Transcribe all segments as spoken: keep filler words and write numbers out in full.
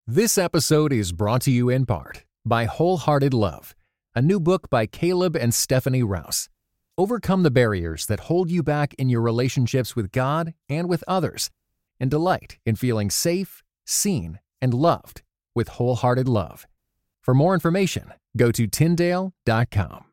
This episode is brought to you in part by Wholehearted Love, a new book by Caleb and Stephanie Rouse. Overcome the barriers that hold you back in your relationships with God and with others, and delight in feeling safe, seen, and loved with Wholehearted Love. For more information, go to Tyndale dot com.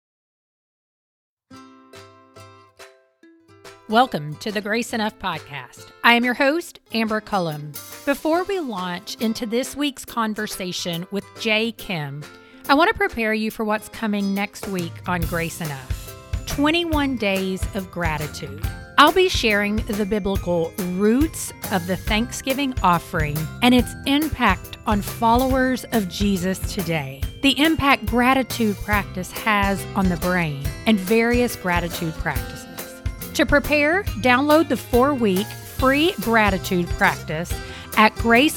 Welcome to the Grace Enough podcast. I am your host, Amber Cullum. Before we launch into this week's conversation with Jay Kim, I want to prepare you for what's coming next week on Grace Enough. twenty-one Days of Gratitude. I'll be sharing the biblical roots of the Thanksgiving offering and its impact on followers of Jesus today, the impact gratitude practice has on the brain, and various gratitude practices. To prepare, download the four-week free gratitude practice at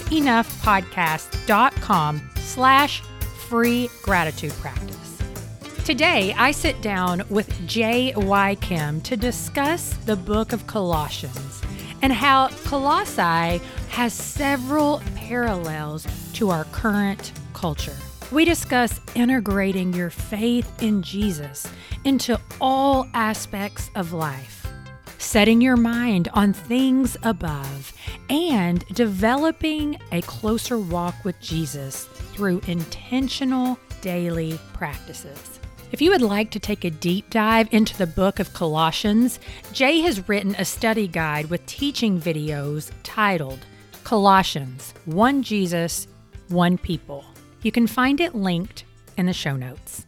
graceenoughpodcast.com slash free gratitude practice. Today, I sit down with Jay Y. Kim to discuss the book of Colossians and how Colossae has several parallels to our current culture. We discuss integrating your faith in Jesus into all aspects of life, setting your mind on things above, and developing a closer walk with Jesus through intentional daily practices. If you would like to take a deep dive into the book of Colossians, Jay has written a study guide with teaching videos titled Colossians, One Jesus, One People. You can find it linked in the show notes.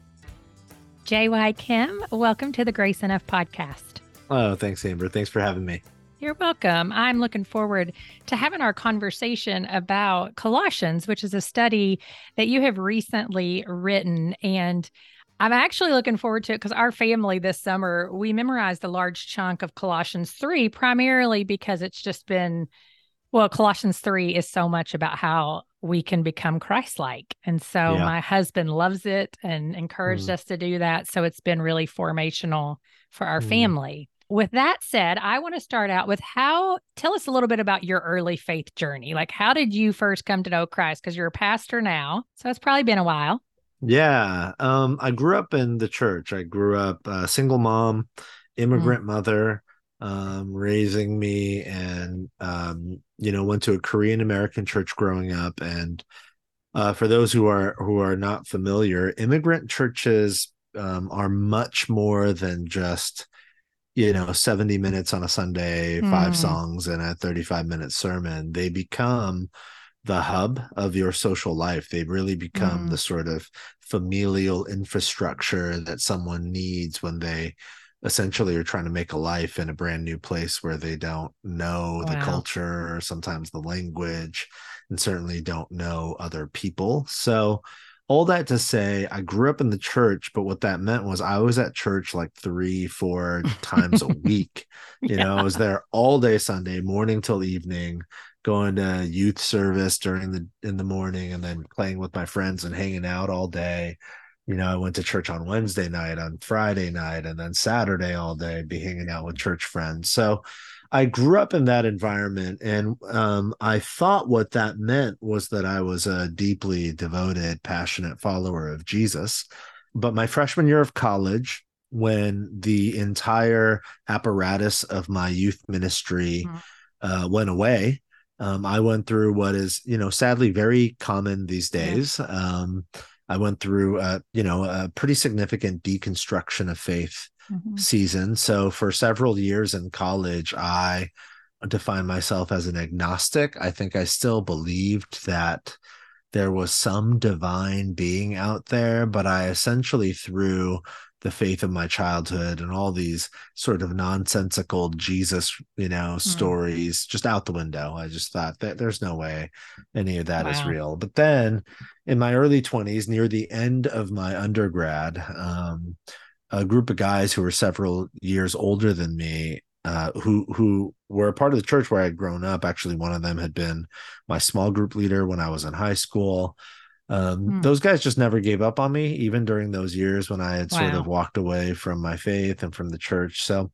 Jay Y. Kim, welcome to the Grace Enough podcast. Oh, thanks, Amber. Thanks for having me. You're welcome. I'm looking forward to having our conversation about Colossians, which is a study that you have recently written. And I'm actually looking forward to it because our family this summer, we memorized a large chunk of Colossians three, primarily because it's just been, well, Colossians three is so much about how we can become Christ-like. And so Yeah. my husband loves it and encouraged Mm. us to do that. So it's been really formational for our Mm. family. With that said, I want to start out with how, tell us a little bit about your early faith journey. Like, how did you first come to know Christ? Because you're a pastor now, so it's probably been a while. Yeah. Um, I grew up in the church. I grew up a single mom, immigrant mother, um, raising me, and, um, you know, went to a Korean American church growing up. And uh, for those who are who are not familiar, immigrant churches um, are much more than just, you know, seventy minutes on a Sunday, five Mm. songs and a thirty-five minute sermon. They become the hub of your social life. They really become Mm. the sort of familial infrastructure that someone needs when they essentially are trying to make a life in a brand new place where they don't know the Wow. culture, or sometimes the language, and certainly don't know other people. So all that to say, I grew up in the church, but what that meant was I was at church like three, four times a week. You know, I was there all day Sunday, morning till evening, going to youth service during the in the morning, and then playing with my friends and hanging out all day. You know, I went to church on Wednesday night, on Friday night, and then Saturday all day, be hanging out with church friends. So I grew up in that environment, and um, I thought what that meant was that I was a deeply devoted, passionate follower of Jesus. But my freshman year of college, when the entire apparatus of my youth ministry Mhm. uh, went away, um, I went through what is, you know, sadly very common these Yeah. days. Um, I went through, uh, you know, a pretty significant deconstruction of faith Mhm. season. So for several years in college, I defined myself as an agnostic. I think I still believed that there was some divine being out there, but I essentially threw the faith of my childhood and all these sort of nonsensical Jesus, you know, stories just out the window. I just thought that there's no way any of that is Wow. real. But then in my early twenties, near the end of my undergrad, um, a group of guys who were several years older than me, uh, who who were a part of the church where I'd grown up. Actually, one of them had been my small group leader when I was in high school. Um, Mm. those guys just never gave up on me, even during those years when I had sort of Wow. walked away from my faith and from the church. So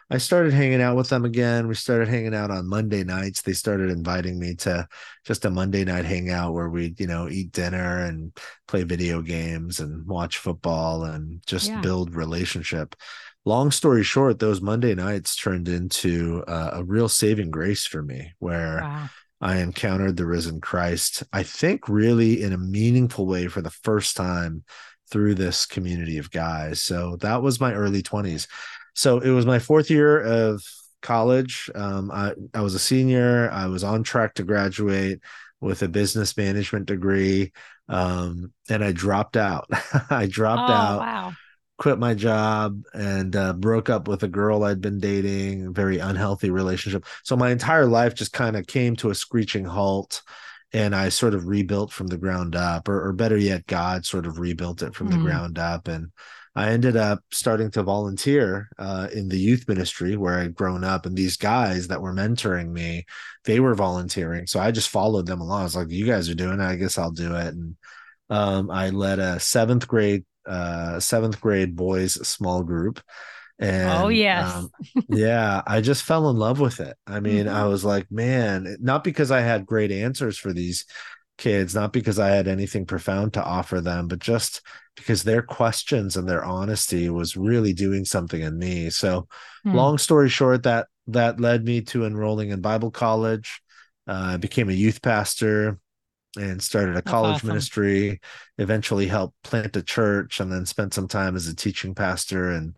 I started hanging out with them again. We started hanging out on Monday nights. They started inviting me to just a Monday night hangout where we, you know, eat dinner and play video games and watch football and just Yeah. build relationship. Long story short, those Monday nights turned into uh, a real saving grace for me, where Wow. I encountered the risen Christ, I think really in a meaningful way for the first time through this community of guys. So that was my early twenties. So it was my fourth year of college. Um, I, I was a senior. I was on track to graduate with a business management degree. Um, and I dropped out. I dropped Oh, out, wow. quit my job, and uh, broke up with a girl I'd been dating, a very unhealthy relationship. So my entire life just kind of came to a screeching halt, and I sort of rebuilt from the ground up, or, or better yet, God sort of rebuilt it from the Mm. ground up. And I ended up starting to volunteer uh, in the youth ministry where I'd grown up. And these guys that were mentoring me, they were volunteering. So I just followed them along. I was like, you guys are doing it, I guess I'll do it. And um, I led a seventh grade uh seventh grade boys small group, and Oh, yes. um yeah, I just fell in love with it. I mean, Mhm. I was like, man, not because I had great answers for these kids, not because I had anything profound to offer them, but just because their questions and their honesty was really doing something in me. So Hmm. long story short, that that led me to enrolling in Bible college. uh, I became a youth pastor and started a That's college awesome. ministry, eventually helped plant a church, and then spent some time as a teaching pastor. And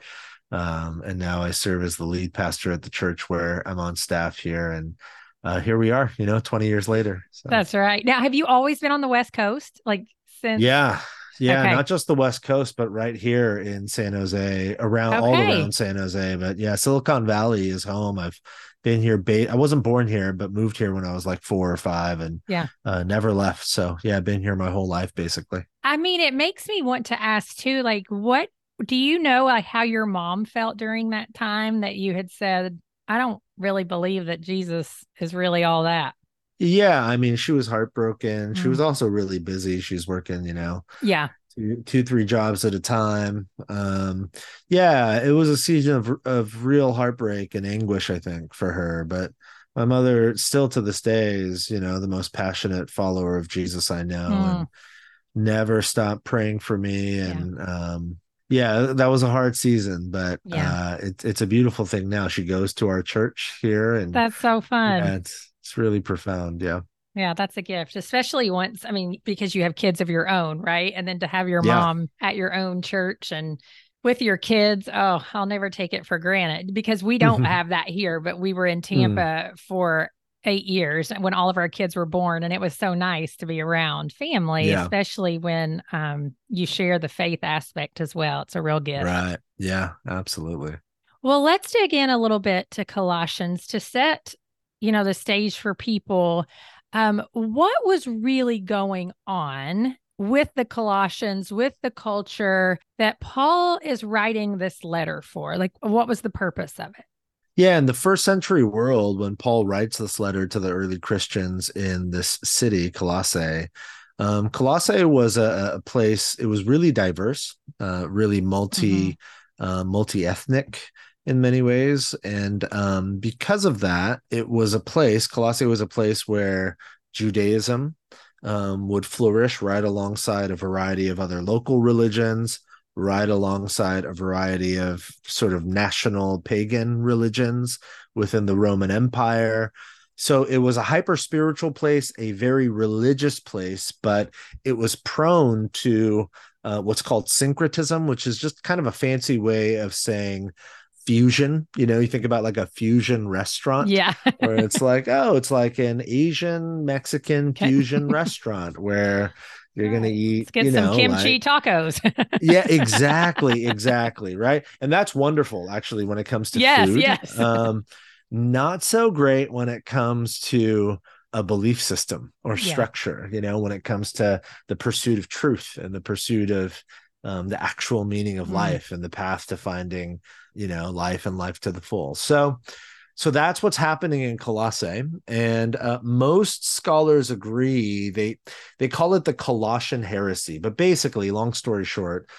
um, and now I serve as the lead pastor at the church where I'm on staff here. And uh, here we are, you know, twenty years later. So That's right. Now, have you always been on the West Coast? Like since? yeah, yeah, Okay. not just the West Coast, but right here in San Jose, around all Okay. around San Jose. But yeah, Silicon Valley is home. I've been here. Ba- I wasn't born here, but moved here when I was like four or five, and Yeah. uh, never left. So yeah, I've been here my whole life, basically. I mean, it makes me want to ask too, like, what do you know, like how your mom felt during that time that you had said, I don't really believe that Jesus is really all that? Yeah, I mean, she was heartbroken. She was Mm. also really busy. She's working, you know, Yeah. two, two, three jobs at a time. Um, yeah, it was a season of of real heartbreak and anguish, I think, for her. But my mother, still to this day, is, you know, the most passionate follower of Jesus I know, Mm. and never stopped praying for me. Yeah. And um, yeah, that was a hard season, but Yeah. uh, it's it's a beautiful thing now. She goes to our church here, and That's so fun. yeah, it's it's really profound. Yeah. Yeah, that's a gift, especially once, I mean, because you have kids of your own, right? And then to have your Yeah. mom at your own church and with your kids, oh, I'll never take it for granted because we don't have that here, but we were in Tampa for eight years when all of our kids were born. And it was so nice to be around family, Yeah. especially when um, you share the faith aspect as well. It's a real gift. Right. Yeah, absolutely. Well, let's dig in a little bit to Colossians to set, you know, the stage for people. Um, what was really going on with the Colossians, with the culture that Paul is writing this letter for? Like, what was the purpose of it? Yeah, in the first century world, when Paul writes this letter to the early Christians in this city, Colossae, um, Colossae was a, a place, it was really diverse, uh, really multi, Mm-hmm. uh, multi-ethnic in many ways. And um, because of that, it was a place, Colossae was a place where Judaism um, would flourish right alongside a variety of other local religions, right alongside a variety of sort of national pagan religions within the Roman Empire. So it was a hyper spiritual place, a very religious place, but it was prone to uh, what's called syncretism, which is just kind of a fancy way of saying fusion. You know, you think about like a fusion restaurant. Yeah. Where it's like, oh, it's like an Asian Mexican Okay. fusion restaurant where you're Right. going to eat, Let's get you some know, kimchi like, tacos. yeah, exactly, exactly, right. And that's wonderful, actually, when it comes to Yes, food. yes. Um, not so great when it comes to a belief system or Yeah. structure, you know, when it comes to the pursuit of truth and the pursuit of um, the actual meaning of Mm. life and the path to finding, you know, life and life to the full. So, so that's what's happening in Colossae, and uh, most scholars agree. They they call it the Colossian heresy, but basically, long story short,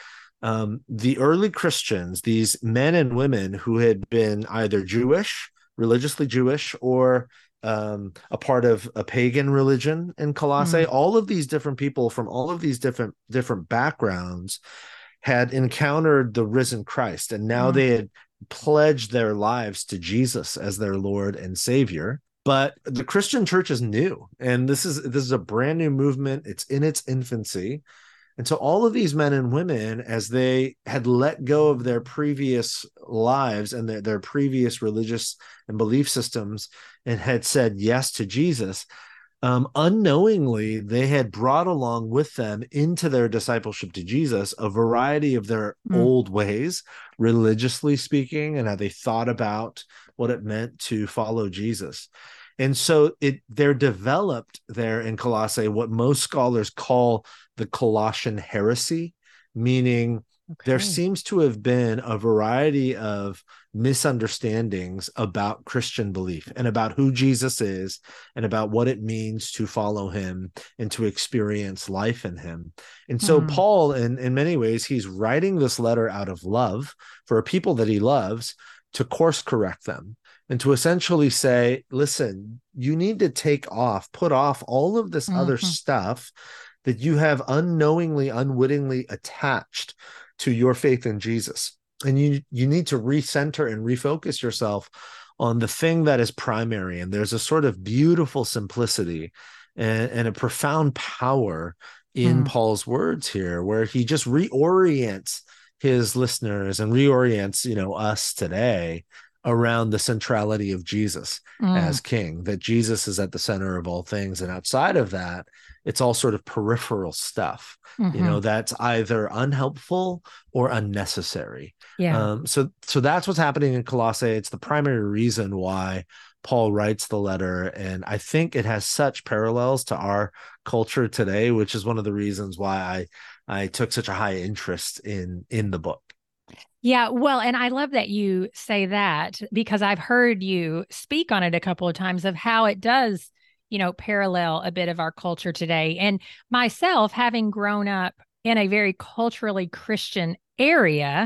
Um, the early Christians, these men and women who had been either Jewish, religiously Jewish, or um, a part of a pagan religion in Colossae, Mm. all of these different people from all of these different different backgrounds had encountered the risen Christ, and now Mm. they had pledged their lives to Jesus as their Lord and Savior. But the Christian church is new, and this is this is a brand new movement. It's in its infancy. And so all of these men and women, as they had let go of their previous lives and their, their previous religious and belief systems and had said yes to Jesus, um, unknowingly, they had brought along with them into their discipleship to Jesus a variety of their Mm. old ways, religiously speaking, and how they thought about what it meant to follow Jesus. And so it there developed there in Colossae what most scholars call the Colossian heresy, meaning there Okay. seems to have been a variety of misunderstandings about Christian belief and about who Jesus is and about what it means to follow him and to experience life in him. And so Mm. Paul, in, in many ways, he's writing this letter out of love for a people that he loves to course correct them and to essentially say, listen, you need to take off, put off all of this other Mhm. stuff that you have unknowingly, unwittingly attached to your faith in Jesus. And you, you need to recenter and refocus yourself on the thing that is primary. And there's a sort of beautiful simplicity and, and a profound power in Mm. Paul's words here, where he just reorients his listeners and reorients, you know, us today around the centrality of Jesus Mm. as king, that Jesus is at the center of all things. And outside of that, it's all sort of peripheral stuff, Mhm. you know, that's either unhelpful or unnecessary. Yeah. Um, so, so that's what's happening in Colossae. It's the primary reason why Paul writes the letter. And I think it has such parallels to our culture today, which is one of the reasons why I, I took such a high interest in, in the book. Yeah, well, and I love that you say that because I've heard you speak on it a couple of times of how it does, you know, parallel a bit of our culture today. And myself, having grown up in a very culturally Christian area,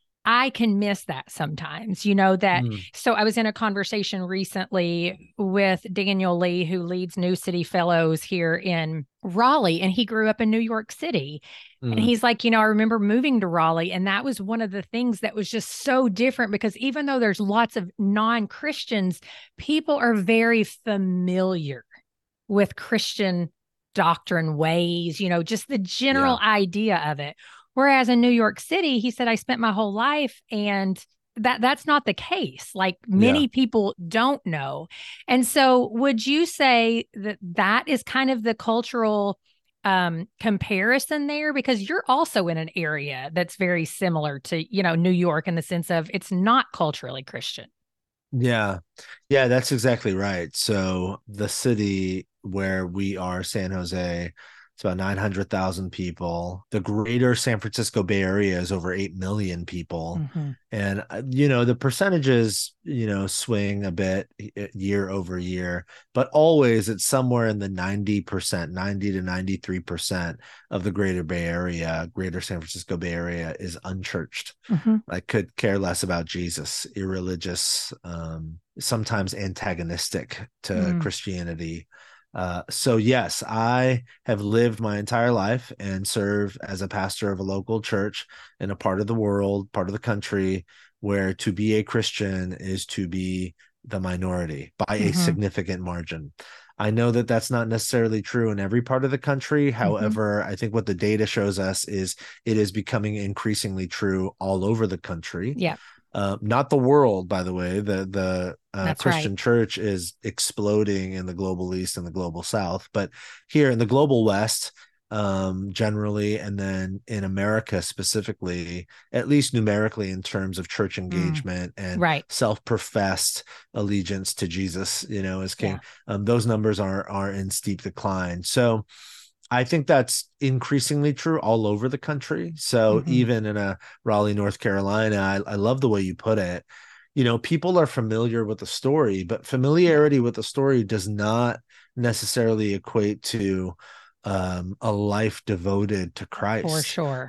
I can miss that sometimes, you know, that. Mm. So I was in a conversation recently with Daniel Lee, who leads New City Fellows here in Raleigh, and he grew up in New York City. And Mm. he's like, you know, I remember moving to Raleigh, and that was one of the things that was just so different because even though there's lots of non-Christians, people are very familiar with Christian doctrine ways, you know, just the general idea of it. Whereas in New York City, he said, I spent my whole life and that that's not the case. Like many Yeah. people don't know. And so would you say that that is kind of the cultural um, comparison there? Because you're also in an area that's very similar to, you know, New York in the sense of it's not culturally Christian. Yeah. Yeah, that's exactly right. So the city where we are, San Jose, it's about nine hundred thousand people. The greater San Francisco Bay Area is over eight million people. Mm-hmm. And, uh, you know, the percentages, you know, swing a bit year over year, but always it's somewhere in the ninety percent, ninety to ninety-three percent of the greater Bay Area, greater San Francisco Bay Area is unchurched. Mm-hmm. I could care less about Jesus, irreligious, um, sometimes antagonistic to Mm. Christianity. Uh, so yes, I have lived my entire life and served as a pastor of a local church in a part of the world, part of the country, where to be a Christian is to be the minority by Mm-hmm. a significant margin. I know that that's not necessarily true in every part of the country. However, mm-hmm. I think what the data shows us is it is becoming increasingly true all over the country. Yeah. Uh, not the world, by the way. The the uh, Christian right. church is exploding in the global East and the global South, but here in the global West, um, generally, and then in America specifically, at least numerically in terms of church engagement mm. and right. self-professed allegiance to Jesus, you know, as king, yeah. um, those numbers are are in steep decline. So I think that's increasingly true all over the country. So mm-hmm. even in a Raleigh, North Carolina, I, I love the way you put it. You know, people are familiar with the story, but familiarity with the story does not necessarily equate to um, a life devoted to Christ. For sure.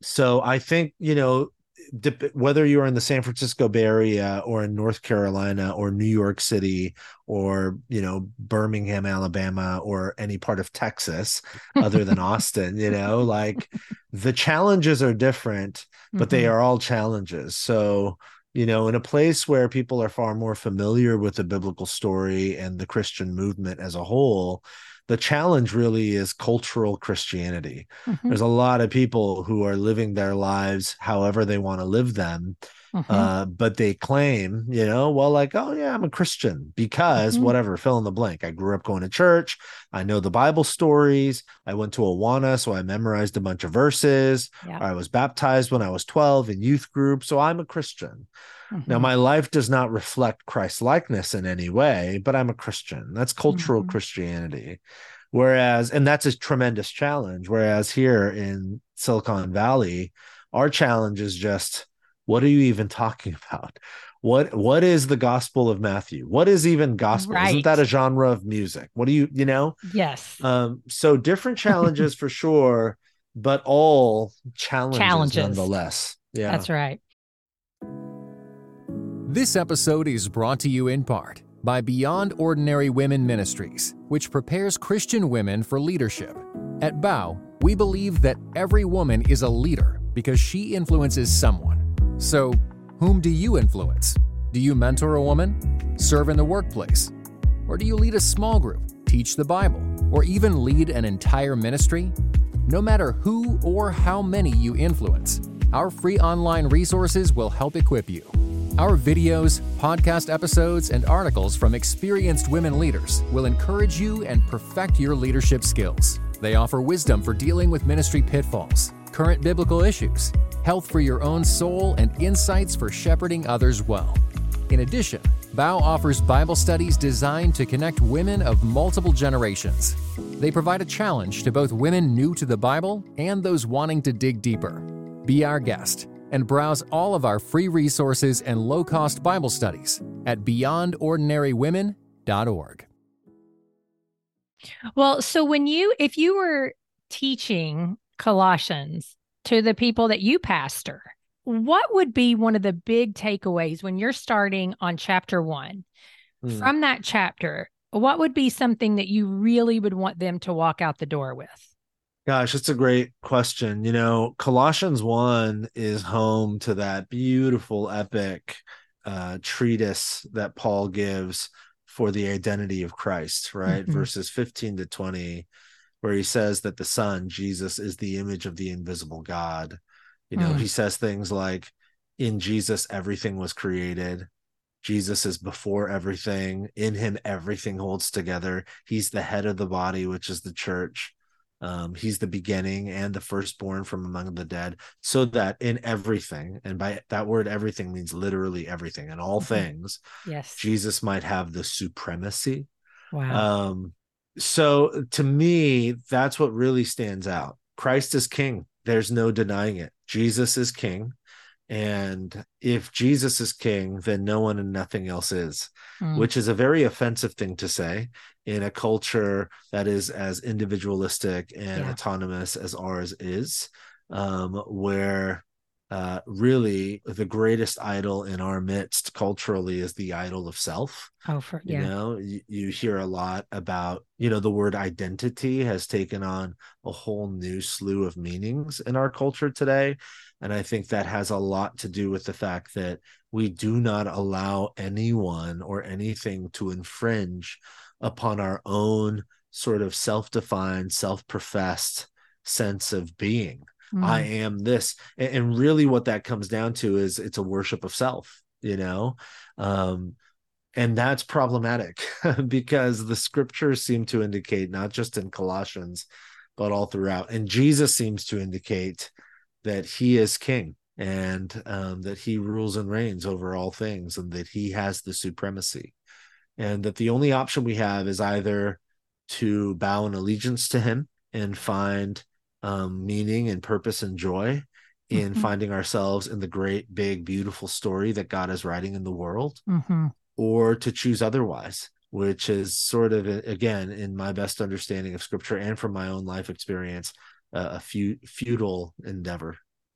So I think, you know, dep- whether you're in the San Francisco Bay Area or in North Carolina or New York City or, you know, Birmingham, Alabama, or any part of Texas other than Austin, you know, like the challenges are different, but they Mhm. are all challenges. So, you know, in a place where people are far more familiar with the biblical story and the Christian movement as a whole, the challenge really is cultural Christianity. Mhm. There's a lot of people who are living their lives however they want to live them, Mhm. uh, but they claim, you know, well, like, oh yeah, I'm a Christian because Mhm. whatever, fill in the blank. I grew up going to church. I know the Bible stories. I went to Awana, so I memorized a bunch of verses. Yeah. I was baptized when I was twelve in youth group, so I'm a Christian. Now, Mhm. my life does not reflect Christ likeness in any way, but I'm a Christian. That's cultural Mhm. Christianity. Whereas, and that's a tremendous challenge. Whereas here in Silicon Valley, our challenge is just, what are you even talking about? What what is the Gospel of Matthew? What is even gospel? Isn't that Right. a genre of music? What do you, you know? Yes. Um, so different challenges for sure, but all challenges Challenges. nonetheless. Yeah. That's right. This episode is brought to you in part by Beyond Ordinary Women Ministries, which prepares Christian women for leadership. At B O W, we believe that every woman is a leader because she influences someone. So, whom do you influence? Do you mentor a woman? Serve in the workplace? Or do you lead a small group, teach the Bible, or even lead an entire ministry? No matter who or how many you influence, our free online resources will help equip you. Our videos, podcast episodes, and articles from experienced women leaders will encourage you and perfect your leadership skills. They offer wisdom for dealing with ministry pitfalls, current biblical issues, health for your own soul, and insights for shepherding others well. In addition, B O W offers Bible studies designed to connect women of multiple generations. They provide a challenge to both women new to the Bible and those wanting to dig deeper. Be our guest and browse all of our free resources and low-cost Bible studies at beyond ordinary women dot org. Well, so when you, if you were teaching Colossians to the people that you pastor, what would be one of the big takeaways when you're starting on chapter one? Hmm. From that chapter, what would be something that you really would want them to walk out the door with? Gosh, it's a great question. You know, Colossians one is home to that beautiful, epic uh, treatise that Paul gives for the identity of Christ, right? Mm-hmm. Verses fifteen to twenty, where he says that the Son, Jesus, is the image of the invisible God. You know, Mm. he says things like, in Jesus, everything was created. Jesus is before everything. In him, everything holds together. He's the head of the body, which is the church. Um, he's the beginning and the firstborn from among the dead, so that in everything, and by that word, everything means literally everything, and all Mm-hmm. things, Yes. Jesus might have the supremacy. Wow. Um, so to me, that's what really stands out. Christ is king. There's no denying it. Jesus is king. And if Jesus is king, then no one and nothing else is, Mm. which is a very offensive thing to say in a culture that is as individualistic and Yeah. autonomous as ours is, um, where uh, really the greatest idol in our midst culturally is the idol of self. Oh, for You yeah. know, you, you hear a lot about, you know, the word identity has taken on a whole new slew of meanings in our culture today. And I think that has a lot to do with the fact that we do not allow anyone or anything to infringe upon our own sort of self-defined, self-professed sense of being. Mm. I am this. And, and really what that comes down to is it's a worship of self, you know? Um, and that's problematic because the scriptures seem to indicate, not just in Colossians, but all throughout. And Jesus seems to indicate that he is king and um, that he rules and reigns over all things and that he has the supremacy. And that the only option we have is either to bow in allegiance to him and find um, meaning and purpose and joy in Mm-hmm. finding ourselves in the great, big, beautiful story that God is writing in the world, Mm-hmm. or to choose otherwise, which is sort of, again, in my best understanding of scripture and from my own life experience, uh, a few futile endeavor.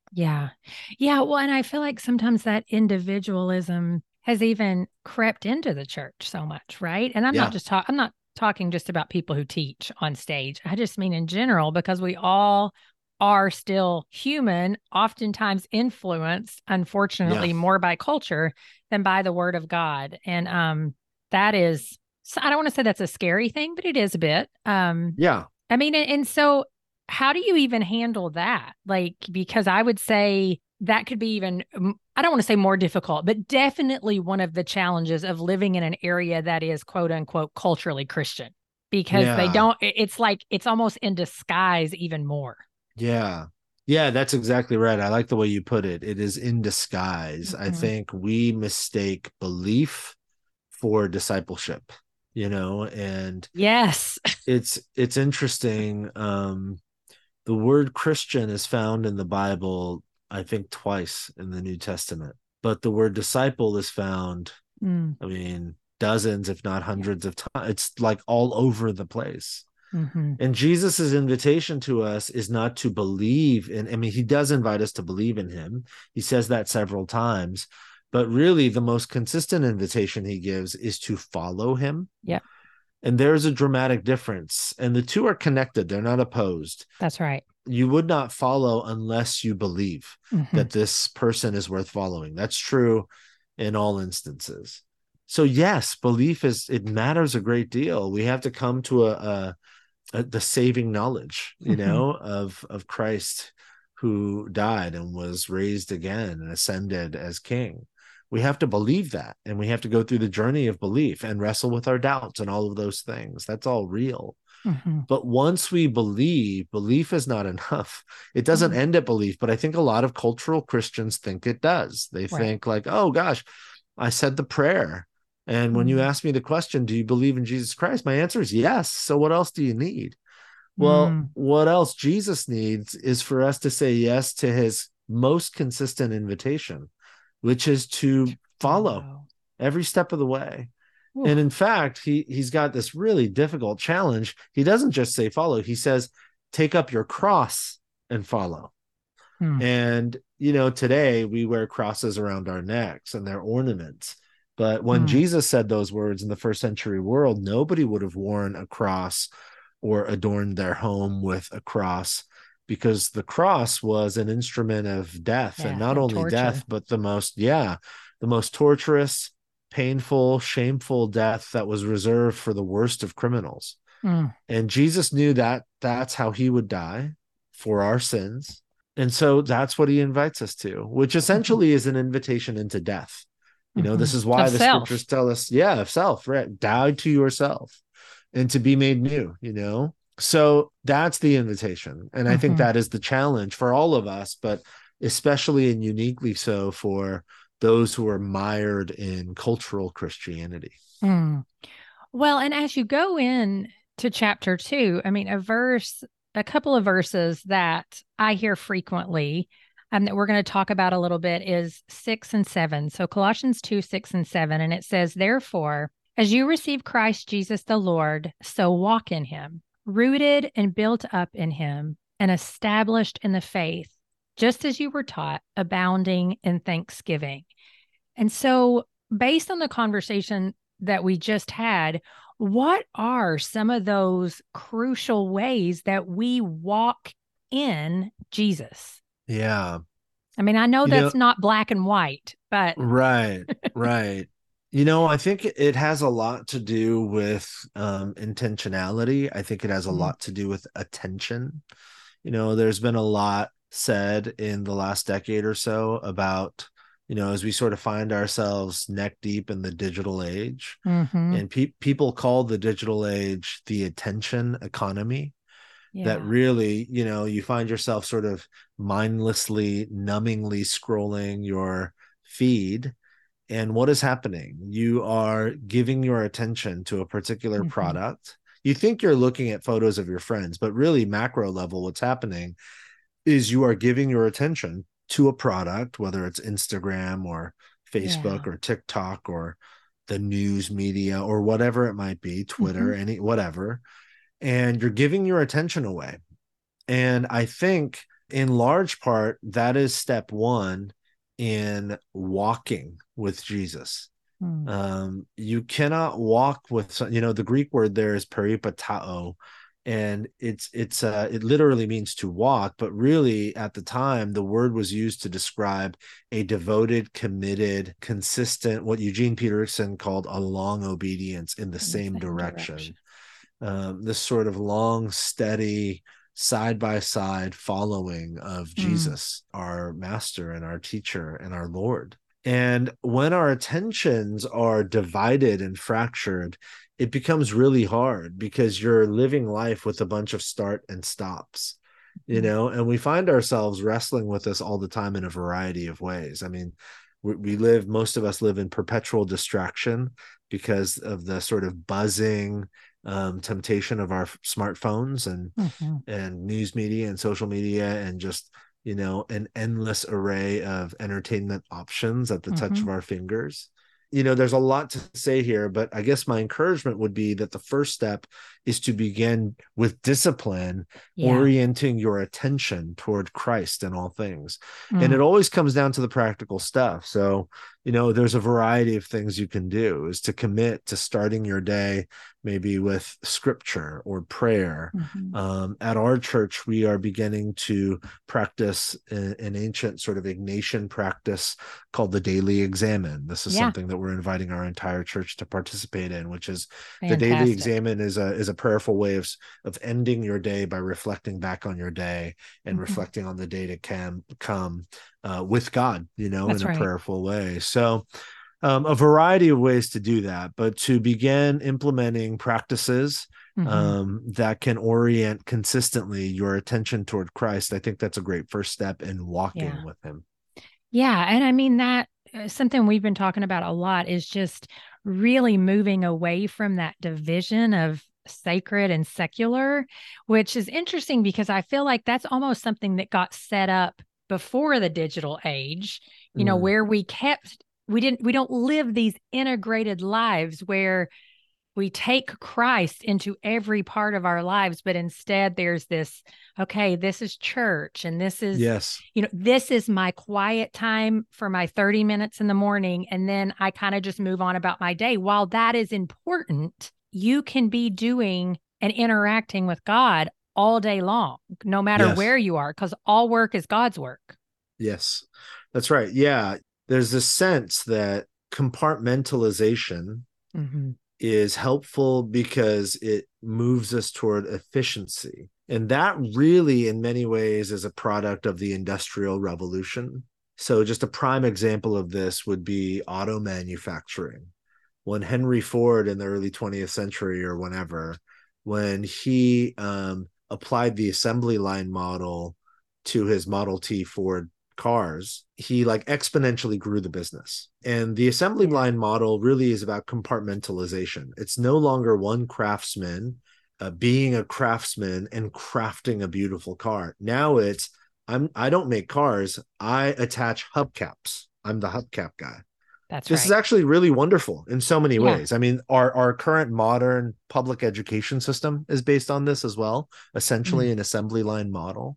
Yeah. Yeah. Well, and I feel like sometimes that individualism has even crept into the church so much, right? And I'm not Yeah. just talking, I'm not talking just about people who teach on stage. I just mean in general, because we all are still human, oftentimes influenced, Yeah. unfortunately, more by culture than by the word of God. And um, that is, so I don't want to say that's a scary thing, but it is a bit. Um, Yeah. I mean, and, and so how do you even handle that? Like, because I would say that could be even, mm, I don't want to say more difficult, but definitely one of the challenges of living in an area that is quote unquote culturally Christian, because they Yeah. don't, it- it's like, it's almost in disguise even more. Yeah. Yeah, that's exactly right. I like the way you put it. It is in disguise. I Mhm. think we mistake belief for discipleship, you know, and Yes. it's it's interesting. Um, the word Christian is found in the Bible, I think, twice in the New Testament, but the word disciple is found, Mm, I mean, dozens, if not yeah. hundreds of times. It's like all over the place. Hmm. And Jesus's invitation to us is not to believe in, I mean, he does invite us to believe in him. He says that several times, but really the most consistent invitation he gives is to follow him. Yep. And there's a dramatic difference. And the two are connected, they're not opposed. That's right. You would not follow unless you believe Hmm. that this person is worth following. That's true in all instances. So yes, belief is, it matters a great deal. We have to come to a, a uh, the saving knowledge, you Hmm. know, of of Christ, who died and was raised again and ascended as king. We have to believe that, and we have to go through the journey of belief and wrestle with our doubts and all of those things. That's all real. Hmm. But once we believe, belief is not enough. It doesn't Mm, end at belief, but I think a lot of cultural Christians think it does. They right. think like, oh gosh, I said the prayer, and when you Mm, ask me the question, do you believe in Jesus Christ? My answer is yes. So what else do you need? Well, mm. what else Jesus needs is for us to say yes to his most consistent invitation, which is to follow Follow. every step of the way. Ooh. And in fact, he he's got this really difficult challenge. He doesn't just say follow, he says take up your cross and follow. Mm, And you know, today we wear crosses around our necks and they're ornaments. But when mm. Jesus said those words in the first century world, nobody would have worn a cross or adorned their home with a cross, because the cross was an instrument of death, and Yeah. not And only death, torture. but the most, yeah, the most torturous, painful, shameful death that was reserved for the worst of criminals. Mm, And Jesus knew that that's how he would die for our sins. And so that's what he invites us to, which mhm, essentially is an invitation into death. You know, this mhm. is Of why the self. scriptures tell us, yeah, of self, right? Die to yourself and to be made new, you know? So that's the invitation. And I think Hmm. that is the challenge for all of us, but especially and uniquely so for those who are mired in cultural Christianity. Mm. Well, and as you go in to chapter two, I mean, a verse, a couple of verses that I hear frequently, um, that we're going to talk about a little bit is six and seven. So Colossians two, six and seven. And it says, therefore, as you receive Christ Jesus the Lord, so walk in him, rooted and built up in him, and established in the faith, just as you were taught, abounding in thanksgiving. And so, based on the conversation that we just had, what are some of those crucial ways that we walk in Jesus? Yeah. I mean, I know You know, that's not black and white, but right, right. You know, I think it has a lot to do with um, intentionality. I think it has a mm, lot to do with attention. You know, there's been a lot said in the last decade or so about, you know, as we sort of find ourselves neck deep in the digital age, mm-hmm, and pe- people call the digital age the attention economy, that yeah, really, you know, you find yourself sort of mindlessly, numbingly scrolling your feed. And what is happening? You are giving your attention to a particular mm-hmm, product. You think you're looking at photos of your friends, but really, macro level, what's happening is you are giving your attention to a product, whether it's Instagram or Facebook yeah, or TikTok or the news media or whatever it might be, mm-hmm, Twitter, any whatever, and you're giving your attention away. And I think in large part, that is step one in walking with Jesus. Mm. Um, you cannot walk with, you know, the Greek word there is peripatao, and it's it's uh it literally means to walk, but really at the time the word was used to describe a devoted, committed, consistent, what Eugene Peterson called a long obedience in the, in same, the same direction, direction. Um, this sort of long, steady, side by side following of Jesus, mm. our master and our teacher and our Lord. And when our attentions are divided and fractured, it becomes really hard because you're living life with a bunch of start and stops, you know, and we find ourselves wrestling with this all the time in a variety of ways. I mean, we, we live, most of us live in perpetual distraction because of the sort of buzzing um, temptation of our smartphones and, mm-hmm. and news media and social media and just, you know, an endless array of entertainment options at the mm-hmm. touch of our fingers. You know, there's a lot to say here, but I guess my encouragement would be that the first step is to begin with discipline, yeah. orienting your attention toward Christ in all things. Mm. And it always comes down to the practical stuff. So, you know, there's a variety of things you can do, is to commit to starting your day maybe with scripture or prayer. Mm-hmm. Um, at our church, we are beginning to practice an, an ancient sort of Ignatian practice called the daily examen. This is yeah. something that we're inviting our entire church to participate in, which is Fantastic. The daily examen is a is a prayerful way of, of ending your day by reflecting back on your day and mm-hmm. reflecting on the day to come, come uh, with God, you know, That's in a right. prayerful way. So um, a variety of ways to do that, but to begin implementing practices mm-hmm. um, that can orient consistently your attention toward Christ, I think that's a great first step in walking yeah. with him. Yeah. And I mean, that uh, something we've been talking about a lot is just really moving away from that division of sacred and secular, which is interesting because I feel like that's almost something that got set up before the digital age, you mm. know, where we kept, we didn't, we don't live these integrated lives where we take Christ into every part of our lives, but instead there's this, okay, this is church and this is, yes. you know, this is my quiet time for my thirty minutes in the morning. And then I kind of just move on about my day. While that is important, you can be doing and interacting with God all day long, no matter yes. where you are, because all work is God's work. Yes, that's right. Yeah. There's this sense that compartmentalization mm-hmm. is helpful because it moves us toward efficiency. And that really, in many ways, is a product of the Industrial Revolution. So just a prime example of this would be auto manufacturing. When Henry Ford in the early twentieth century or whenever, when he um, applied the assembly line model to his Model T Ford cars, he like exponentially grew the business. And the assembly line model really is about compartmentalization. It's no longer one craftsman uh, being a craftsman and crafting a beautiful car. Now it's, I'm, I don't make cars, I attach hubcaps. I'm the hubcap guy. That's this right. is actually really wonderful in so many yeah. ways. I mean, our, our current modern public education system is based on this as well, essentially mm. an assembly line model.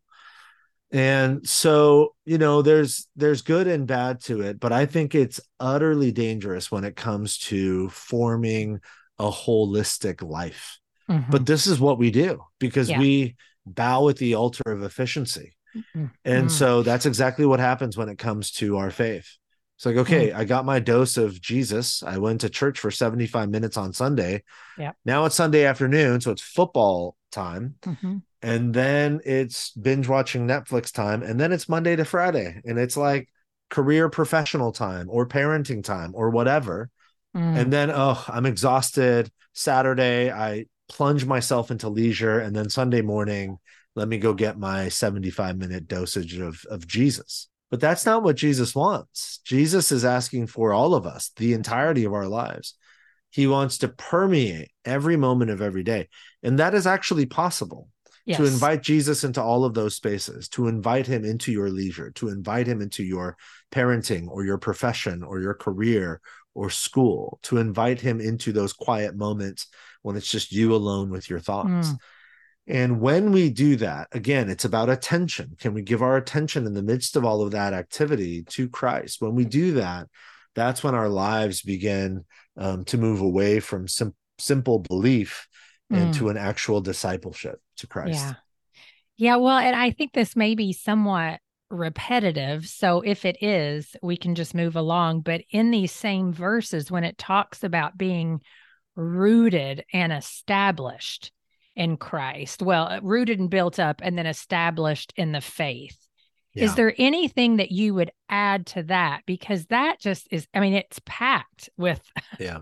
And so, you know, there's there's good and bad to it, but I think it's utterly dangerous when it comes to forming a holistic life. Mm-hmm. But this is what we do because yeah. we bow at the altar of efficiency. Mm-hmm. And mm. so that's exactly what happens when it comes to our faith. It's like, okay, mm. I got my dose of Jesus. I went to church for seventy-five minutes on Sunday. Yeah. Now it's Sunday afternoon, so it's football time. Mm-hmm. And then it's binge watching Netflix time. And then it's Monday to Friday. And it's like career professional time or parenting time or whatever. Mm. And then, oh, I'm exhausted. Saturday, I plunge myself into leisure. And then Sunday morning, let me go get my seventy-five minute dosage of, of Jesus. But that's not what Jesus wants. Jesus is asking for all of us, the entirety of our lives. He wants to permeate every moment of every day. And that is actually possible. Yes. To invite Jesus into all of those spaces, to invite him into your leisure, to invite him into your parenting or your profession or your career or school, to invite him into those quiet moments when it's just you alone with your thoughts. Mm. And when we do that, again, it's about attention. Can we give our attention in the midst of all of that activity to Christ? When we do that, that's when our lives begin um, to move away from sim- simple belief and Mm. to an actual discipleship to Christ. Yeah. Yeah. Well, and I think this may be somewhat repetitive. So if it is, we can just move along. But in these same verses, when it talks about being rooted and established in Christ, well, rooted and built up and then established in the faith. Yeah. Is there anything that you would add to that? Because that just is, I mean, it's packed with, Yeah.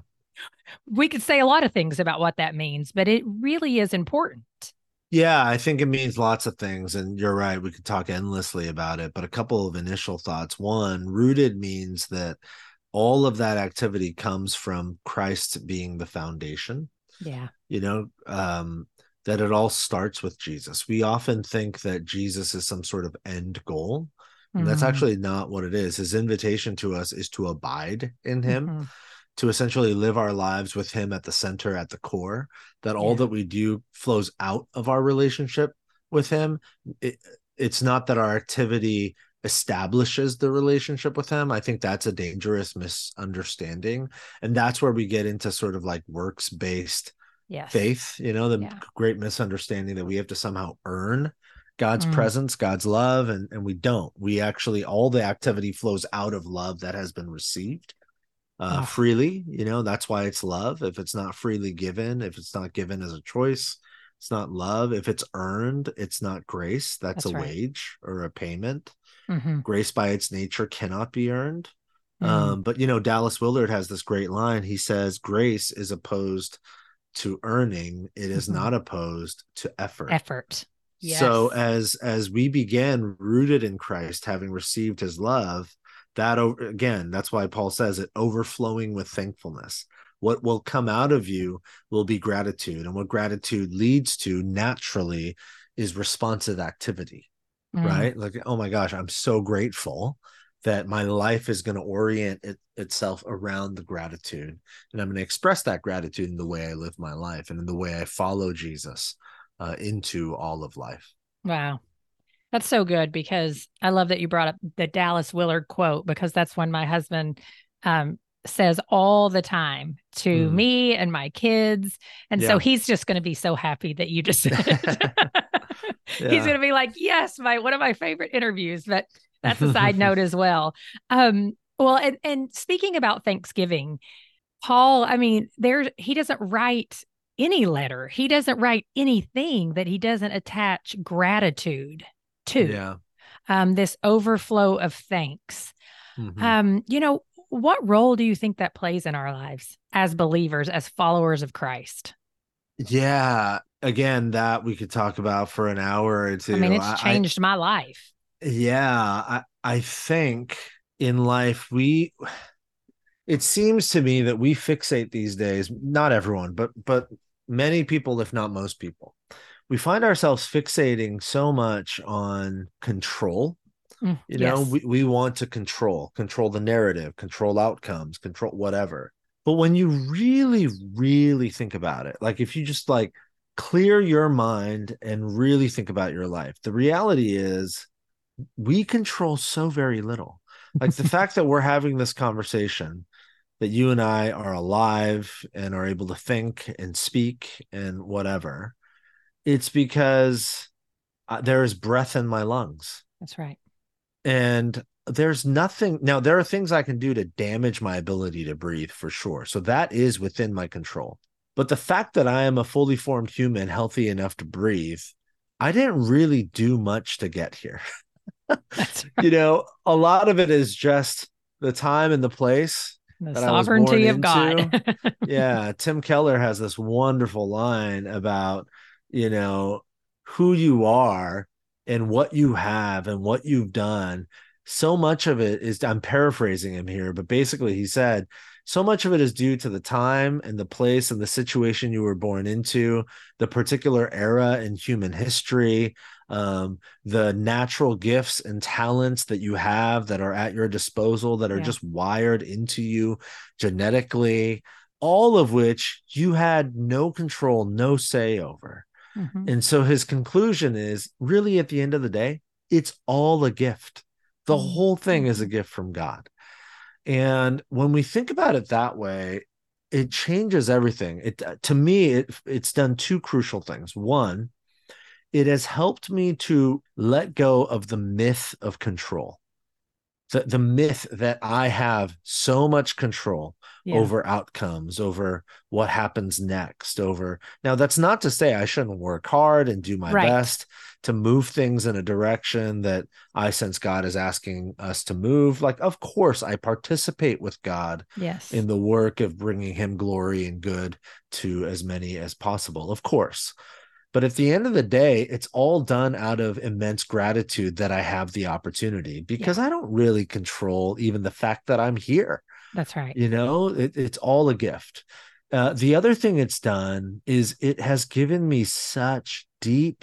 we could say a lot of things about what that means, but it really is important. Yeah, I think it means lots of things. And you're right. We could talk endlessly about it. But a couple of initial thoughts. One, rooted means that all of that activity comes from Christ being the foundation. Yeah. You know, um, that it all starts with Jesus. We often think that Jesus is some sort of end goal. And that's Mhm. actually not what it is. His invitation to us is to abide in him, Mhm. to essentially live our lives with him at the center, at the core, that all Yeah. that we do flows out of our relationship with him. It, it's not that our activity establishes the relationship with him. I think that's a dangerous misunderstanding. And that's where we get into sort of like works-based Yes. faith, you know, the Yeah. great misunderstanding that we have to somehow earn God's Mm. presence, God's love, and, and we don't. We actually, all the activity flows out of love that has been received uh, Oh. freely. You know, that's why it's love. If it's not freely given, if it's not given as a choice, it's not love. If it's earned, it's not grace. That's, That's a right. wage or a payment. Mhm. Grace by its nature cannot be earned. Mm. Um, but, you know, Dallas Willard has this great line. He says, grace is opposed to earning. It is Mhm. not opposed to effort. Effort. Yes. So as as we begin rooted in Christ, having received his love, that over, again, that's why Paul says it, overflowing with thankfulness. What will come out of you will be gratitude. And what gratitude leads to naturally is responsive activity, Mm. right? Like, oh my gosh, I'm so grateful that my life is going to orient it, itself around the gratitude. And I'm going to express that gratitude in the way I live my life and in the way I follow Jesus uh, into all of life. Wow. That's so good, because I love that you brought up the Dallas Willard quote, because that's one my husband um, says all the time to Mm. me and my kids. And so Yeah. he's just going to be so happy that you just said it. He's Yeah. going to be like, yes, my one of my favorite interviews, but that's a side note as well. Um, well, and, and speaking about Thanksgiving, Paul, I mean, there he doesn't write any letter. He doesn't write anything that he doesn't attach gratitude to. Yeah. Um, this overflow of thanks. Mhm. Um, you know, what role do you think that plays in our lives as believers, as followers of Christ? Yeah. Again, that we could talk about for an hour or two. I mean, it's I- changed my life. Yeah, I, I think in life, we, it seems to me that we fixate these days, not everyone, but, but many people, if not most people, we find ourselves fixating so much on control. Mm, You know, yes. we, we want to control, control the narrative, control outcomes, control whatever. But when you really, really think about it, like if you just like clear your mind and really think about your life, the reality is we control so very little. Like the fact that we're having this conversation, that you and I are alive and are able to think and speak and whatever, it's because uh, there is breath in my lungs. That's right. And there's nothing. Now, there are things I can do to damage my ability to breathe for sure. So that is within my control. But the fact that I am a fully formed human, healthy enough to breathe, I didn't really do much to get here. That's right. You know, a lot of it is just the time and the place The that I was born sovereignty of into. God. Yeah, Tim Keller has this wonderful line about, you know, who you are and what you have and what you've done. So much of it is, I'm paraphrasing him here, but basically he said, so much of it is due to the time and the place and the situation you were born into, the particular era in human history, um, the natural gifts and talents that you have that are at your disposal, that are Yeah. just wired into you genetically, all of which you had no control, no say over. Mm-hmm. And so his conclusion is really at the end of the day, it's all a gift. The Mm-hmm. whole thing is a gift from God. And when we think about it that way, it changes everything. It to me, it, it's done two crucial things. One, it has helped me to let go of the myth of control. The, the myth that I have so much control Yeah. over outcomes, over what happens next, over now that's not to say I shouldn't work hard and do my Right. best to move things in a direction that I sense God is asking us to move. Like, of course, I participate with God Yes. in the work of bringing him glory and good to as many as possible, of course. But at the end of the day, it's all done out of immense gratitude that I have the opportunity, because Yeah. I don't really control even the fact that I'm here. That's right. You know, it, it's all a gift. Uh, the other thing it's done is it has given me such deep,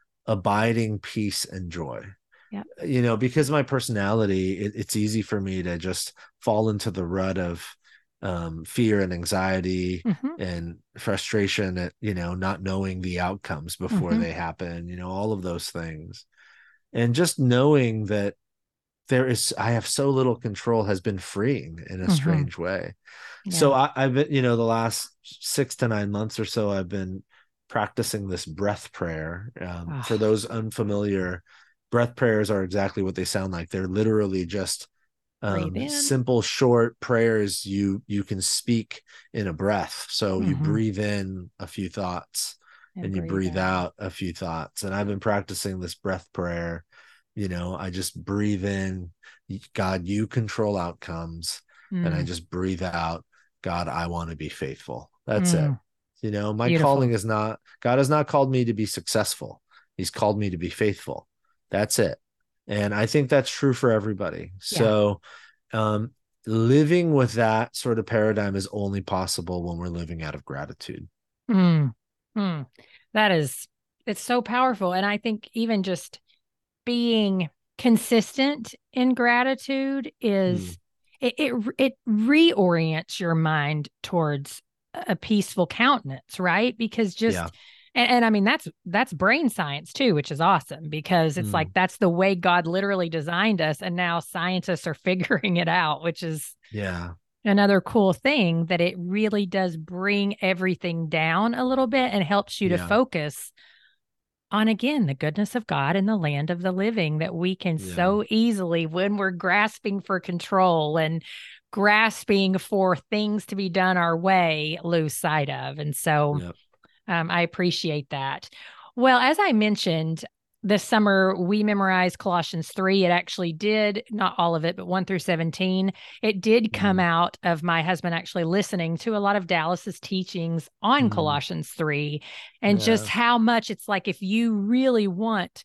abiding peace and joy. Yeah. You know, because of my personality, it, it's easy for me to just fall into the rut of um, fear and anxiety Mm-hmm. and frustration at, you know, not knowing the outcomes before Mm-hmm. they happen, you know, all of those things. And just knowing that there is, I have so little control has been freeing in a Mm-hmm. strange way. Yeah. So I, I've been, you know, the last six to nine months or so, I've been practicing this breath prayer. Um, Oh. For those unfamiliar, breath prayers are exactly what they sound like. They're literally just um, simple, short prayers you you can speak in a breath. So Mm-hmm. you breathe in a few thoughts and, and you breathe out. out a few thoughts. And I've been practicing this breath prayer. You know, I just breathe in, God, you control outcomes. Mm. And I just breathe out, God, I want to be faithful. That's mm. it. You know, my Beautiful. calling is not, God has not called me to be successful. He's called me to be faithful. That's it. And I think that's true for everybody. Yeah. So um, living with that sort of paradigm is only possible when we're living out of gratitude. Mm. Mm. That is, it's so powerful. And I think even just being consistent in gratitude is, mm. it, it, it reorients your mind towards a peaceful countenance, right? Because just, yeah. And, and I mean, that's, that's brain science too, which is awesome, because it's mm. like, that's the way God literally designed us. And now scientists are figuring it out, which is yeah, another cool thing, that it really does bring everything down a little bit and helps you yeah. to focus on, again, the goodness of God in the land of the living, that we can yeah. so easily, when we're grasping for control and grasping for things to be done our way, lose sight of. And so yep. um, I appreciate that. Well, as I mentioned, this summer we memorized Colossians three. It actually did, not all of it, but one through seventeen. It did come mm. out of my husband actually listening to a lot of Dallas's teachings on mm. Colossians three, and yeah. just how much it's like, if you really want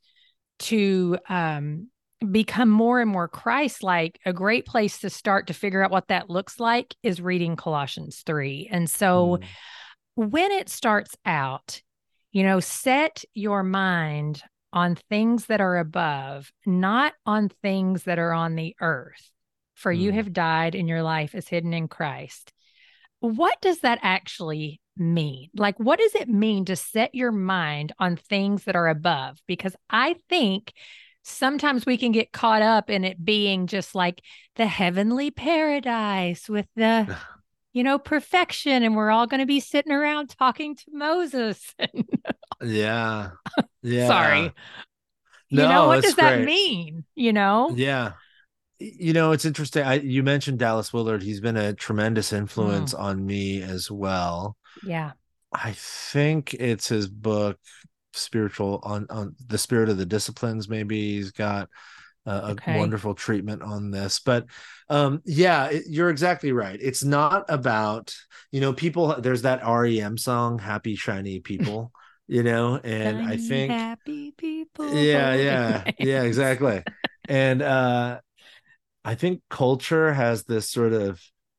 to um, become more and more Christ-like, a great place to start to figure out what that looks like is reading Colossians three. And so mm. when it starts out, you know, set your mind on things that are above, not on things that are on the earth. For mm. you have died and your life is hidden in Christ. What does that actually mean? Like, what does it mean to set your mind on things that are above? Because I think sometimes we can get caught up in it being just like the heavenly paradise with the, you know, perfection, and we're all going to be sitting around talking to Moses. yeah. Yeah. Sorry. No, you know, what does great. that mean? You know? Yeah. You know, it's interesting. I, you mentioned Dallas Willard. He's been a tremendous influence mm. on me as well. Yeah. I think it's his book, Spiritual on, on the Spirit of the Disciplines. Maybe he's got uh, okay. a wonderful treatment on this, but um, yeah, it, you're exactly right. It's not about, you know, people, there's that R E M song, Happy Shiny People. You know, and Shiny, I think happy people. Yeah, yeah, yeah, exactly. And uh, I think culture has this sort of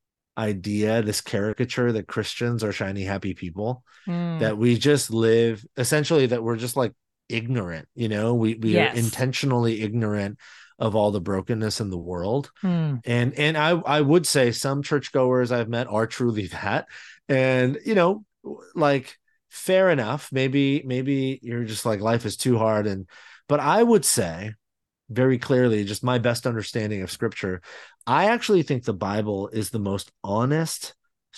idea, this caricature that Christians are shiny, happy people, mm. that we just live essentially, that we're just like ignorant, you know, we, we yes. are intentionally ignorant of all the brokenness in the world. Mm. And, and I, I would say some churchgoers I've met are truly that. And, you know, like, fair enough. Maybe, maybe you're just like, life is too hard. And, but I would say very clearly, just my best understanding of scripture, I actually think the Bible is the most honest,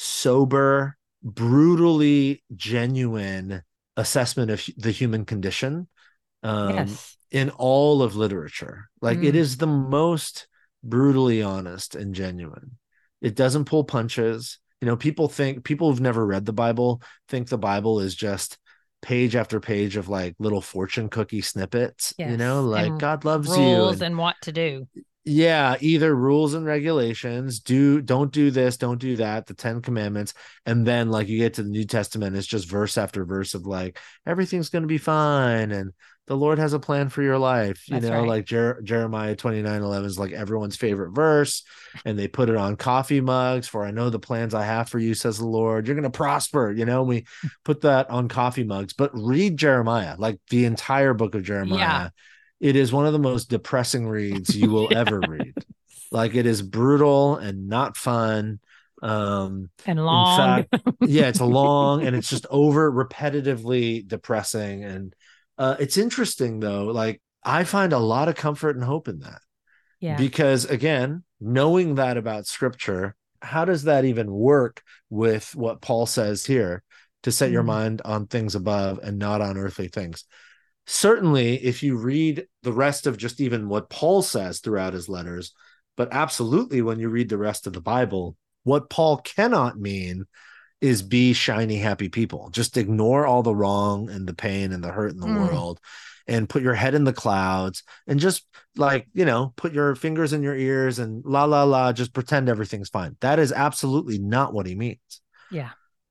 sober, brutally genuine assessment of the human condition um, Yes. in all of literature. Like, Mm. it is the most brutally honest and genuine. It doesn't pull punches. You know, people think, people who've never read the Bible think the Bible is just page after page of like little fortune cookie snippets, Yes. you know, like And God loves you. rules And, and what to do. yeah, either rules and regulations, do, don't do this, don't do that, the Ten Commandments. And then like you get to the New Testament, it's just verse after verse of like, everything's going to be fine. And the Lord has a plan for your life. You That's know, right. like Jer- Jeremiah twenty-nine eleven is like everyone's favorite verse. And they put it on coffee mugs, for I know the plans I have for you, says the Lord. You're going to prosper. You know, we put that on coffee mugs, but read Jeremiah, like the entire book of Jeremiah. Yeah. It is one of the most depressing reads you will Yeah. ever read. Like, it is brutal and not fun. Um, And long. In fact, yeah, it's long and it's just over repetitively depressing. And uh, it's interesting though. Like, I find a lot of comfort and hope in that. Yeah. Because again, knowing that about scripture, how does that even work with what Paul says here, to set mm. your mind on things above and not on earthly things? Certainly, if you read the rest of just even what Paul says throughout his letters, but absolutely when you read the rest of the Bible, what Paul cannot mean is be shiny, happy people. Just ignore all the wrong and the pain and the hurt in the mm. world, and put your head in the clouds and just like, you know, put your fingers in your ears and la, la, la, just pretend everything's fine. That is absolutely not what he means. Yeah.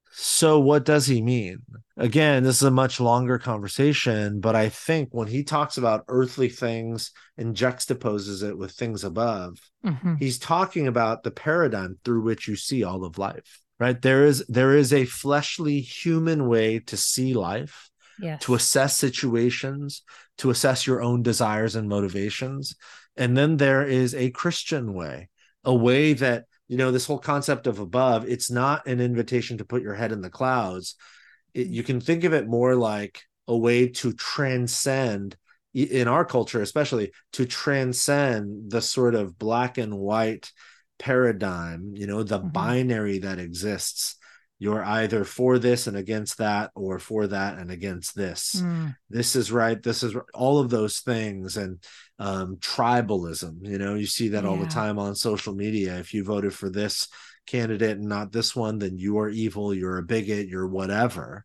So what does he mean? Again, this is a much longer conversation, but I think when he talks about earthly things and juxtaposes it with things above, mm-hmm. he's talking about the paradigm through which you see all of life, right? There is, there is a fleshly human way to see life, yes. to assess situations, to assess your own desires and motivations. And then there is a Christian way, a way that, you know, this whole concept of above, it's not an invitation to put your head in the clouds. It, you can think of it more like a way to transcend, in our culture especially, to transcend the sort of black and white paradigm, you know, the mm-hmm. binary that exists. You're either for this and against that, or for that and against this. Mm. This is right. This is all of those things. And um, tribalism, you know, you see that yeah. all the time on social media. If you voted for this candidate and not this one, then you are evil. You're a bigot. You're whatever.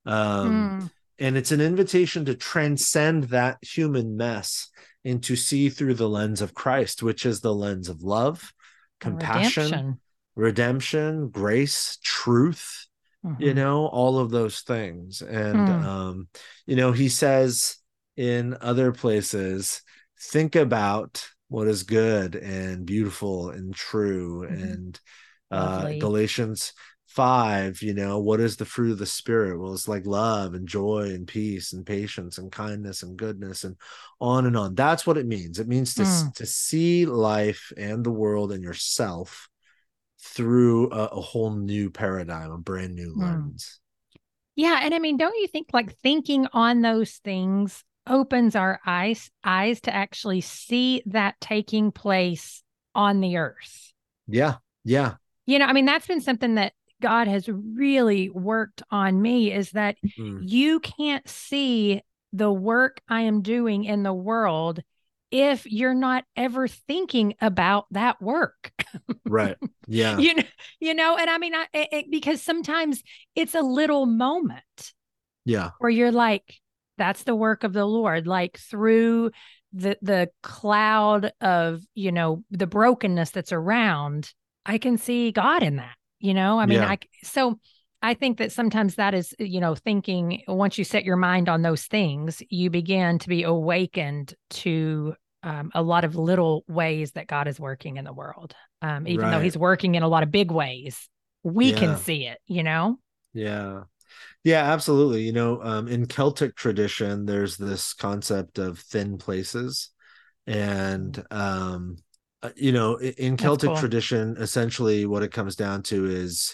Um, mm. And it's an invitation to transcend that human mess and to see through the lens of Christ, which is the lens of love, compassion, redemption. redemption, grace, truth, mm-hmm. you know, all of those things. And, mm. um, you know, he says in other places, think about what is good and beautiful and true. Mm-hmm. And uh, Galatians five, you know, what is the fruit of the Spirit? Well, it's like love and joy and peace and patience and kindness and goodness and on and on. That's what it means. It means to, mm. to see life and the world and yourself through a, a whole new paradigm, a brand new lens. Yeah. And I mean, don't you think like thinking on those things opens our eyes, eyes to actually see that taking place on the earth? Yeah. Yeah. You know, I mean, that's been something that God has really worked on me, is that mm. you can't see the work I am doing in the world if you're not ever thinking about that work. Right. Yeah. you know, you know, and I mean, I, it, because sometimes it's a little moment. Yeah. Where you're like, that's the work of the Lord, like through the, the cloud of, you know, the brokenness that's around, I can see God in that, you know, I mean, yeah. I, so I think that sometimes that is, you know, thinking, once you set your mind on those things, you begin to be awakened to um, a lot of little ways that God is working in the world. Um, even right. though he's working in a lot of big ways, we yeah. can see it, you know? Yeah. Yeah, absolutely. You know, um, in Celtic tradition, there's this concept of thin places. And, um, you know, in Celtic cool. tradition, essentially what it comes down to is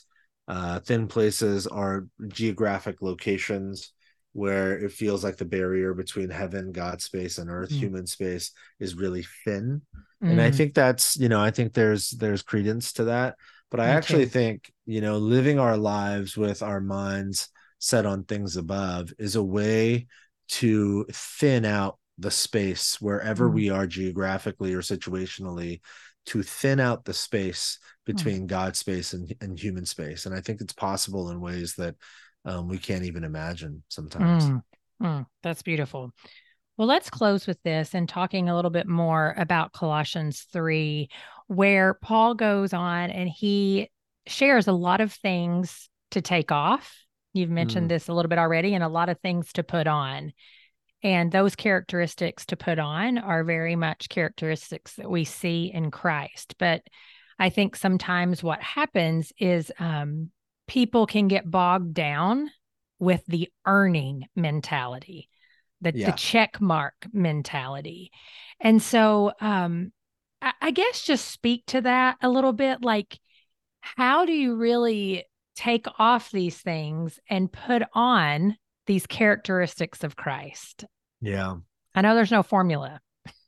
Uh, thin places are geographic locations where it feels like the barrier between heaven, God space, and earth, Mm. human space, is really thin. And I Mm, think that's, you know, I think there's there's credence to that. But I me actually too. think, you know, living our lives with our minds set on things above is a way to thin out the space wherever Mm, we are geographically or situationally, to thin out the space mm, between God space and, and human space. And I think it's possible in ways that um, we can't even imagine sometimes. mm, mm. That's beautiful. Well, let's close with this and talking a little bit more about Colossians three, where Paul goes on and he shares a lot of things to take off. You've mentioned Mm, this a little bit already, and a lot of things to put on. And those characteristics to put on are very much characteristics that we see in Christ. But I think sometimes what happens is um, people can get bogged down with the earning mentality, the the yeah. check mark mentality. And so um I, I guess just speak to that a little bit. Like, how do you really take off these things and put on these characteristics of Christ? Yeah. I know there's no formula.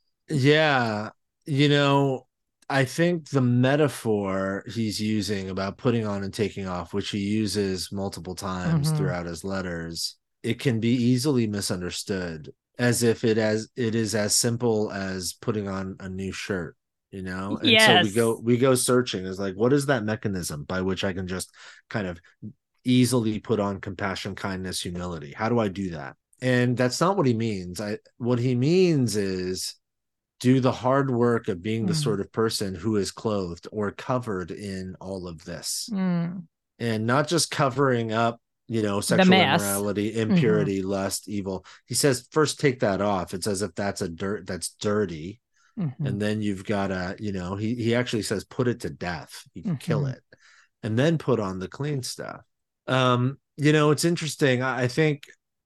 Yeah. You know, I think the metaphor he's using about putting on and taking off, which he uses multiple times Mm-hmm. throughout his letters, it can be easily misunderstood as if it as it is as simple as putting on a new shirt, you know? And so we Yes. go we go searching is like, what is that mechanism by which I can just kind of easily put on compassion, kindness, humility? How do I do that? And that's not what he means. I what he means is do the hard work of being the Mm. sort of person who is clothed or covered in all of this, Mm. and not just covering up, you know, The sexual mess. immorality, Mm-hmm. impurity, lust, evil. He says first take that off. It's as if that's a dirt that's dirty, Mm-hmm. and then you've got to, you know, he he actually says put it to death. You kill Mm-hmm. it, and then put on the clean stuff. Um, you know, it's interesting. I, I think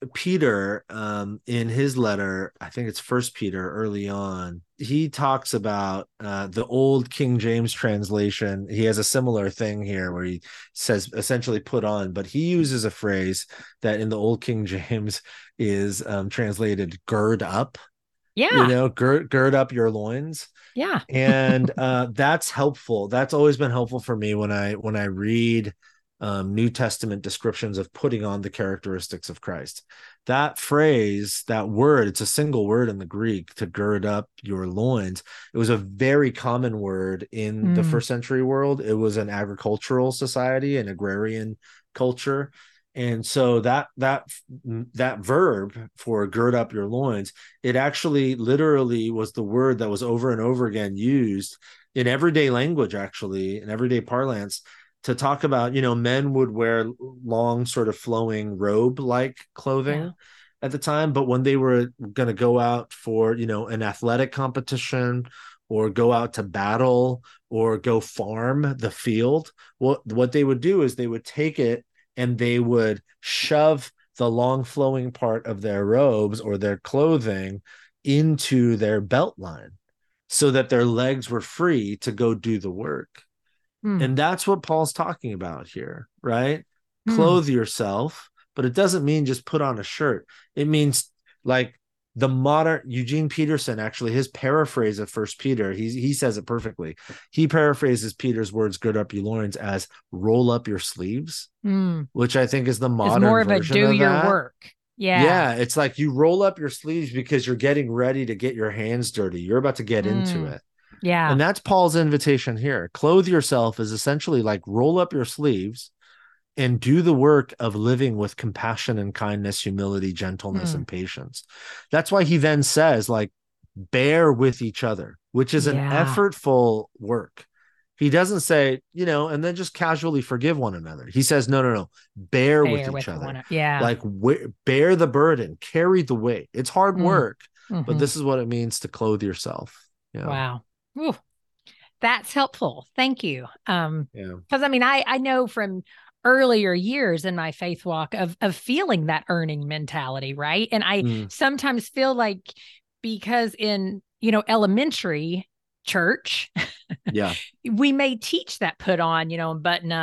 Peter, um, in his letter, I think it's First Peter, early on, he talks about uh, the old King James translation. He has a similar thing here where he says essentially "put on," but he uses a phrase that in the old King James is um, translated "gird up." You Yeah. know, gird gird up your loins, Yeah. and uh, that's helpful. That's always been helpful for me when I when I read um, New Testament descriptions of putting on the characteristics of Christ. That phrase, that word, it's a single word in the Greek, to gird up your loins. It was a very common word in the Mm. first century world. It was an agricultural society, an agrarian culture. And so that that that verb for gird up your loins, it actually literally was the word that was over and over again used in everyday language, actually in everyday parlance, to talk about, you know, men would wear long sort of flowing robe like Yeah. clothing at the time, but when they were going to go out for, you know, an athletic competition or go out to battle or go farm the field, what what they would do is they would take it and they would shove the long flowing part of their robes or their clothing into their belt line so that their legs were free to go do the work. Mm. And that's what Paul's talking about here, right? Mm. Clothe yourself, but it doesn't mean just put on a shirt. It means like the modern Eugene Peterson, actually, his paraphrase of First Peter, he, he says it perfectly. He paraphrases Peter's words, gird up your loins, as roll up your sleeves, Mm. which I think is the Is modern more of a version do of your that. work. Yeah. Yeah, it's like you roll up your sleeves because you're getting ready to get your hands dirty. You're about to get into Mm. it. Yeah. And that's Paul's invitation here. Clothe yourself is essentially like roll up your sleeves and do the work of living with compassion and kindness, humility, gentleness, Mm. and patience. That's why he then says, like, bear with each other, which is an Yeah. effortful work. He doesn't say, you know, and then just casually forgive one another. He says, no, no, no, bear with Bear each with other. one. Yeah. Like, wh- bear the burden, carry the weight. It's hard Mm. work, but Hmm. this is what it means to clothe yourself. Yeah. Wow. Ooh, that's helpful. Thank you. Um, Yeah. because I mean, I I know from earlier years in my faith walk of of feeling that earning mentality, right? And I Mm, sometimes feel like because in, you know, elementary church, yeah. we may teach that put on, you know, and button up.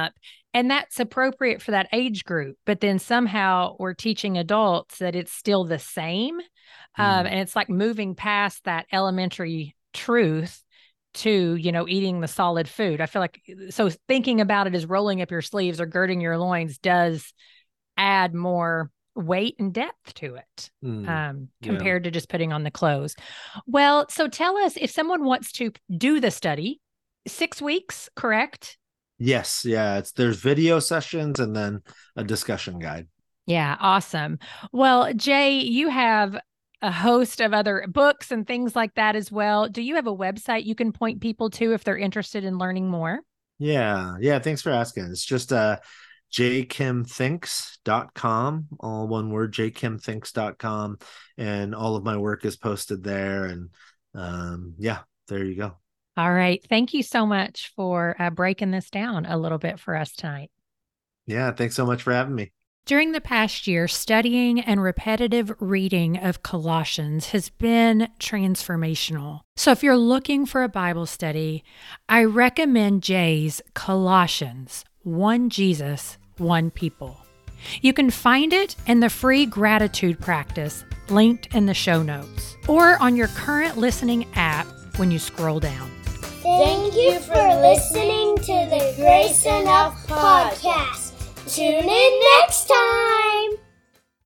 And that's appropriate for that age group. But then somehow we're teaching adults that it's still the same. Mm. Um, and it's like moving past that elementary truth to, you know, eating the solid food. I feel like, so thinking about it as rolling up your sleeves or girding your loins does add more weight and depth to it mm, um, compared yeah. to just putting on the clothes. Well, so tell us, if someone wants to do the study, six weeks, correct? Yes. Yeah. It's there's video sessions and then a discussion guide. Yeah. Awesome. Well, Jay, you have a host of other books and things like that as well. Do you have a website you can point people to if they're interested in learning more? Yeah. Yeah. Thanks for asking. It's just uh, j kim thinks dot com, all one word, j kim thinks dot com. And all of my work is posted there. And um, yeah, there you go. All right. Thank you so much for uh, breaking this down a little bit for us tonight. Yeah. Thanks so much for having me. During the past year, studying and repetitive reading of Colossians has been transformational. So if you're looking for a Bible study, I recommend Jay's Colossians, One Jesus, One People. You can find it in the free gratitude practice linked in the show notes or on your current listening app when you scroll down. Thank you for listening to the Grace Enough podcast. Tune in next time.